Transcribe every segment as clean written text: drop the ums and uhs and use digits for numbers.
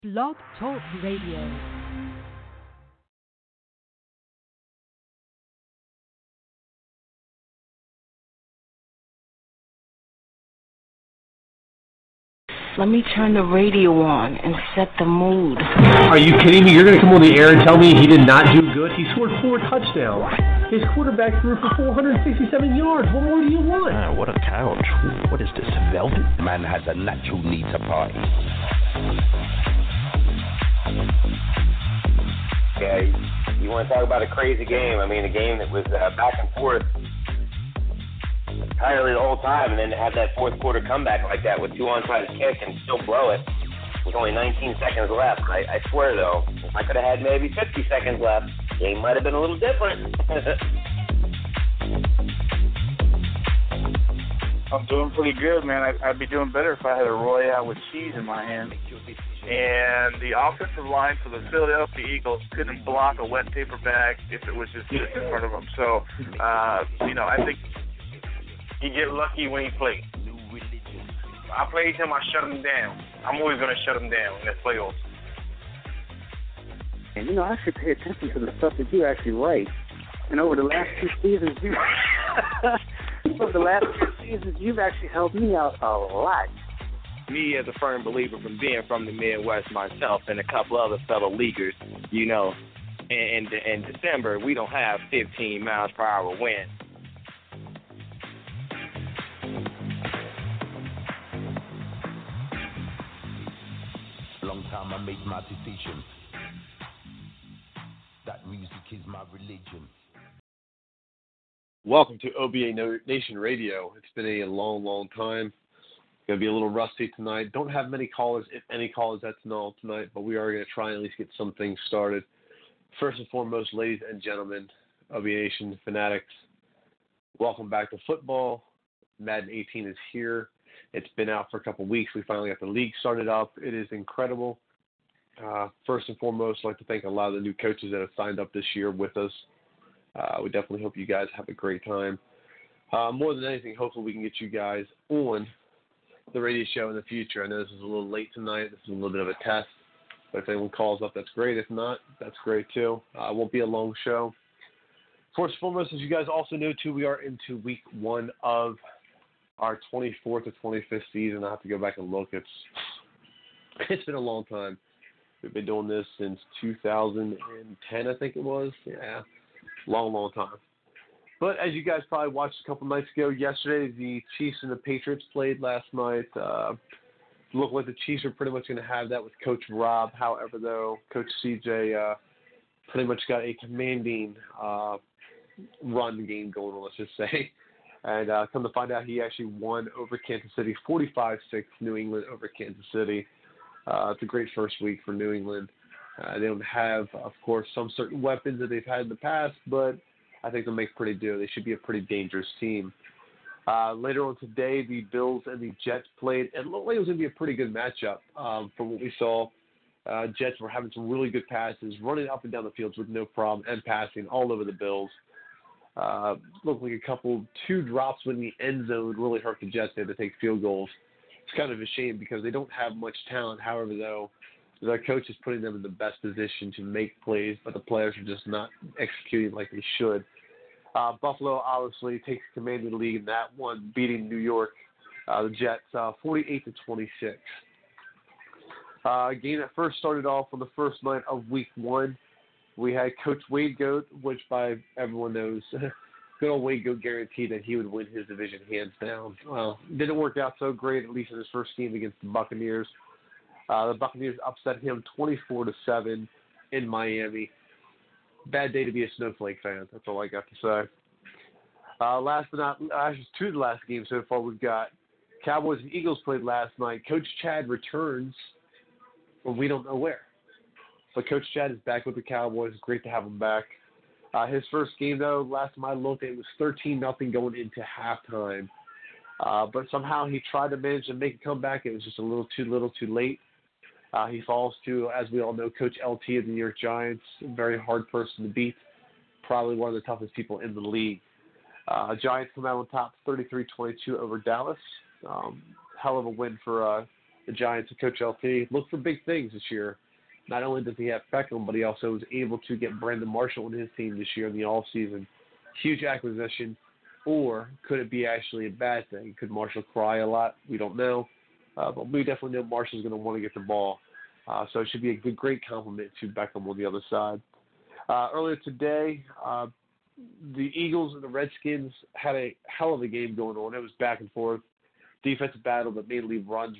Blog Talk Radio. Let me turn the radio on and set the mood. Are you kidding me? You're going to come on the air and tell me he did not do good? He scored 4 touchdowns. His quarterback threw for 467 yards. What more do you want? What a couch. What is this, velvet? Man has a natural need to party. Yeah, you want to talk about a crazy game. I mean, a game that was back and forth entirely the whole time, and then to have that fourth quarter comeback like that with 2 onside kick and still blow it with only 19 seconds left. I swear, though, if I could have had maybe 50 seconds left, the game might have been a little different. I'm doing pretty good, man. I'd be doing better if I had a Royale with cheese in my hand. And the offensive line for the Philadelphia Eagles couldn't block a wet paper bag if it was just sitting in front of them. So, I think you get lucky when he plays. I played him, I shut him down. I'm always going to shut him down in the playoffs. And, I should pay attention to the stuff that you actually write. And over the last 2 seasons, you've actually helped me out a lot. Me, as a firm believer from being from the Midwest myself and a couple other fellow leaguers, in December, we don't have 15 miles per hour winds. Long time I made my decision. That music is my religion. Welcome to OBA Nation Radio. It's been a long, long time. Going to be a little rusty tonight. Don't have many callers, if any callers at all tonight, but we are going to try and at least get some things started. First and foremost, ladies and gentlemen, OBA Nation fanatics, welcome back to football. Madden 18 is here. It's been out for a couple weeks. We finally got the league started up. It is incredible. First and foremost, I'd like to thank a lot of the new coaches that have signed up this year with us. We definitely hope you guys have a great time. More than anything, hopefully we can get you guys on the radio show in the future. I know this is a little late tonight. This is a little bit of a test. But if anyone calls up, that's great. If not, that's great too. It won't be a long show. First and foremost, as you guys also know too, we are into week 1 of our 24th or 25th season. I have to go back and look. It's been a long time. We've been doing this since 2010, I think it was. Yeah, long, long time. But as you guys probably watched a couple nights ago, yesterday the Chiefs and the Patriots played last night. Looked like the Chiefs are pretty much going to have that with Coach Rob. However, though, Coach CJ pretty much got a commanding run game going on, let's just say. And come to find out, he actually won over Kansas City, 45-6, New England over Kansas City. It's a great first week for New England. They don't have, of course, some certain weapons that they've had in the past, but I think they'll make pretty do. They should be a pretty dangerous team. Later on today, the Bills and the Jets played. It looked like it was going to be a pretty good matchup from what we saw. Jets were having some really good passes, running up and down the fields with no problem, and passing all over the Bills. Looked like 2 drops in the end zone really hurt the Jets. They had to take field goals. It's kind of a shame because they don't have much talent. However, though, their coach is putting them in the best position to make plays, but the players are just not executing like they should. Buffalo obviously takes command of the league in that one, beating New York, the Jets, 48-26. A game that first started off on the first night of week 1. We had Coach Wade Goat, which by everyone knows, good old Wade Goat guaranteed that he would win his division hands down. Well, didn't work out so great, at least in his first game against the Buccaneers. The Buccaneers upset him 24-7 in Miami. Bad day to be a Snowflake fan. That's all I got to say. Last but not actually 2 of the last games so far we've got Cowboys and Eagles played last night. Coach Chad returns from we don't know where. But Coach Chad is back with the Cowboys. Great to have him back. His first game, though, last time I looked, it was 13-0 going into halftime. But somehow he tried to manage to make a comeback. It was just a little too late. He falls to, as we all know, Coach LT of the New York Giants. A very hard person to beat. Probably one of the toughest people in the league. Giants come out on top 33-22 over Dallas. Hell of a win for the Giants and Coach LT look for big things this year. Not only does he have Beckham, but he also was able to get Brandon Marshall on his team this year in the offseason. Huge acquisition. Or could it be actually a bad thing? Could Marshall cry a lot? We don't know. But we definitely know Marshall's going to want to get the ball. So it should be a great compliment to Beckham on the other side. Earlier today, the Eagles and the Redskins had a hell of a game going on. It was back and forth. Defensive battle, but mainly runs.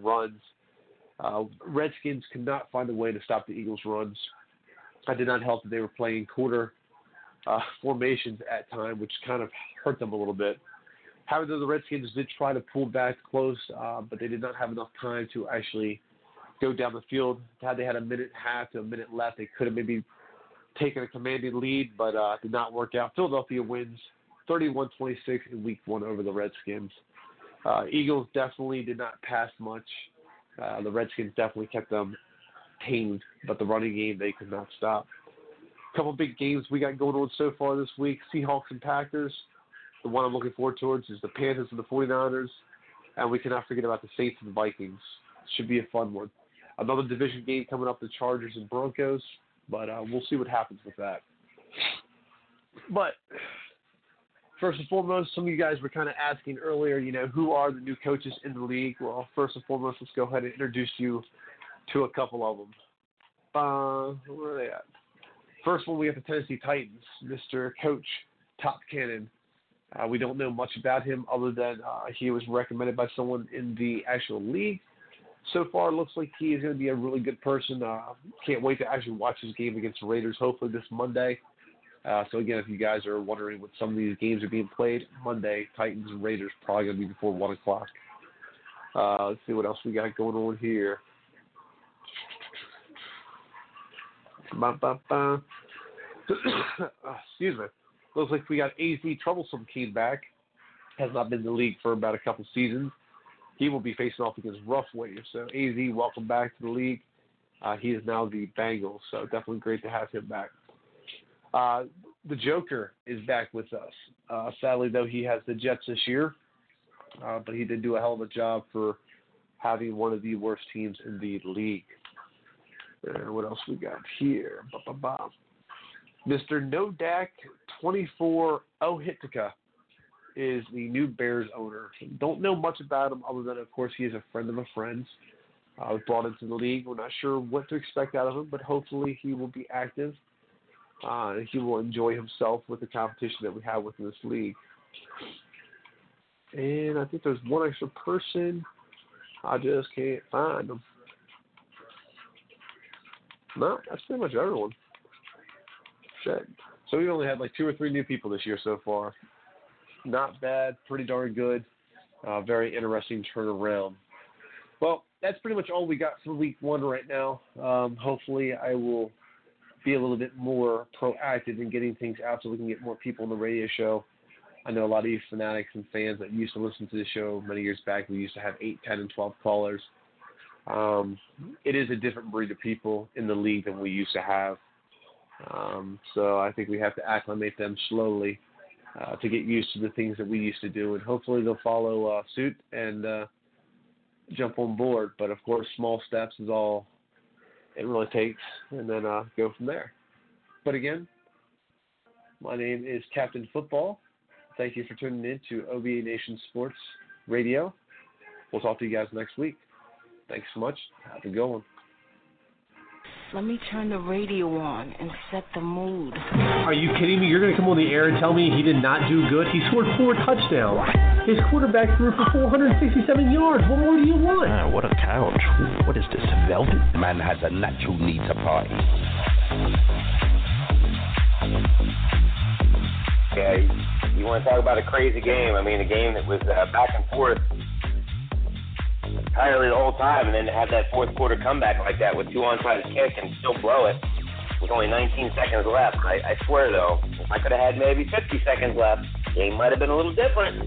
Redskins could not find a way to stop the Eagles' runs. That did not help that they were playing quarter formations at time, which kind of hurt them a little bit. However, the Redskins did try to pull back close, but they did not have enough time to actually go down the field. Had they had a minute and a half to a minute left, they could have maybe taken a commanding lead, but did not work out. Philadelphia wins 31-26 in Week 1 over the Redskins. Eagles definitely did not pass much. The Redskins definitely kept them tamed, but the running game they could not stop. A couple big games we got going on so far this week. Seahawks and Packers. The one I'm looking forward towards is the Panthers and the 49ers. And we cannot forget about the Saints and the Vikings. Should be a fun one. Another division game coming up, the Chargers and Broncos. But we'll see what happens with that. But first and foremost, some of you guys were kind of asking earlier, who are the new coaches in the league? Well, first and foremost, let's go ahead and introduce you to a couple of them. Where are they at? First one, we have the Tennessee Titans, Mr. Coach Top Cannon. We don't know much about him other than he was recommended by someone in the actual league. So far, it looks like he is going to be a really good person. Can't wait to actually watch his game against the Raiders, hopefully this Monday. So, again, if you guys are wondering what some of these games are being played, Monday, Titans and Raiders probably going to be before 1 o'clock. Let's see what else we got going on here. Excuse me. Looks like we got AZ Troublesome came back. Has not been in the league for about a couple seasons. He will be facing off against Rough Wave. So AZ, welcome back to the league. He is now the Bengals, so definitely great to have him back. The Joker is back with us. Sadly, though, he has the Jets this year, but he did do a hell of a job for having one of the worst teams in the league. And what else we got here? Mr. Nodak 24 Ohitika is the new Bears owner. Don't know much about him other than, of course, he is a friend of a friend's. Was brought into the league. We're not sure what to expect out of him, but hopefully he will be active. He will enjoy himself with the competition that we have within this league. And I think there's one extra person. I just can't find him. No, that's pretty much everyone. Shit. So we only had like 2 or 3 new people this year so far. Not bad. Pretty darn good. Very interesting turnaround. Well, that's pretty much all we got for Week 1 right now. Hopefully I will be a little bit more proactive in getting things out so we can get more people on the radio show. I know a lot of you fanatics and fans that used to listen to the show many years back. We used to have 8, 10, and 12 callers. It is a different breed of people in the league than we used to have. So I think we have to acclimate them slowly to get used to the things that we used to do. And hopefully they'll follow suit and jump on board. But, of course, small steps is all it really takes, and then go from there. But, again, my name is Captain Football. Thank you for tuning in to OBA Nation Sports Radio. We'll talk to you guys next week. Thanks so much. Have a good one. Let me turn the radio on and set the mood. Are you kidding me? You're going to come on the air and tell me he did not do good? He scored 4 touchdowns. His quarterback threw for 467 yards. What more do you want? What a couch. What is this, velvet? Man has a natural need to party. Yeah, you want to talk about a crazy game. I mean, a game that was back and forth entirely the whole time, and then to have that fourth quarter comeback like that with 2 onside kick and still blow it with only 19 seconds left. I swear, though, if I could have had maybe 50 seconds left, the game might have been a little different.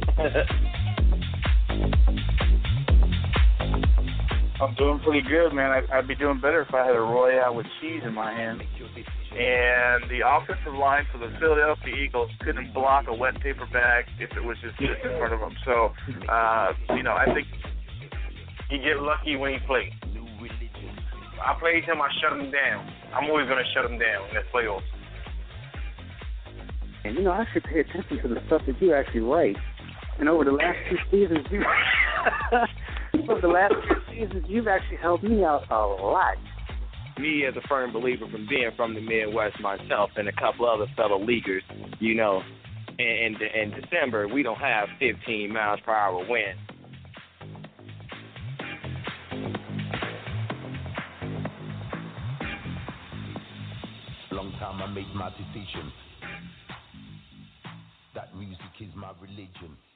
I'm doing pretty good, man. I'd be doing better if I had a Royale with cheese in my hand. And the offensive line for the Philadelphia Eagles couldn't block a wet paper bag if it was just in front of them. So, I think he get lucky when he plays. I played him, I shut him down. I'm always going to shut him down in the playoffs. And, I actually pay attention to the stuff that you actually write. And over the last 2 seasons, you've actually helped me out a lot. Me, as a firm believer from being from the Midwest myself and a couple other fellow leaguers, in December, we don't have 15 miles per hour wind. Long time I made my decision. That music is my religion.